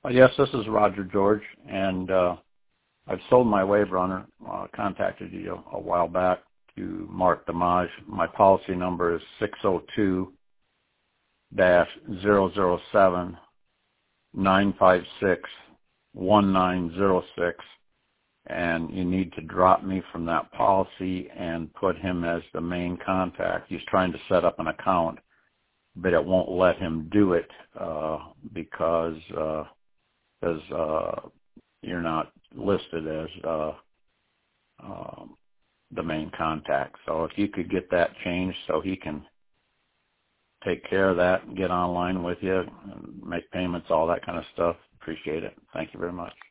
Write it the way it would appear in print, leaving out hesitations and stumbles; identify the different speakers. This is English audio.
Speaker 1: Yes, this is Roger George, and I've sold my wave runner. Contacted you a while back to Mark Damage. My policy number is 602-007-956-1906, and you need to drop me from that policy and put him as the main contact. He's trying to set up an account, but it won't let him do it because you're not listed as the main contact. So if you could get that changed so he can take care of that and get online with you and make payments, all that kind of stuff, appreciate it. Thank you very much.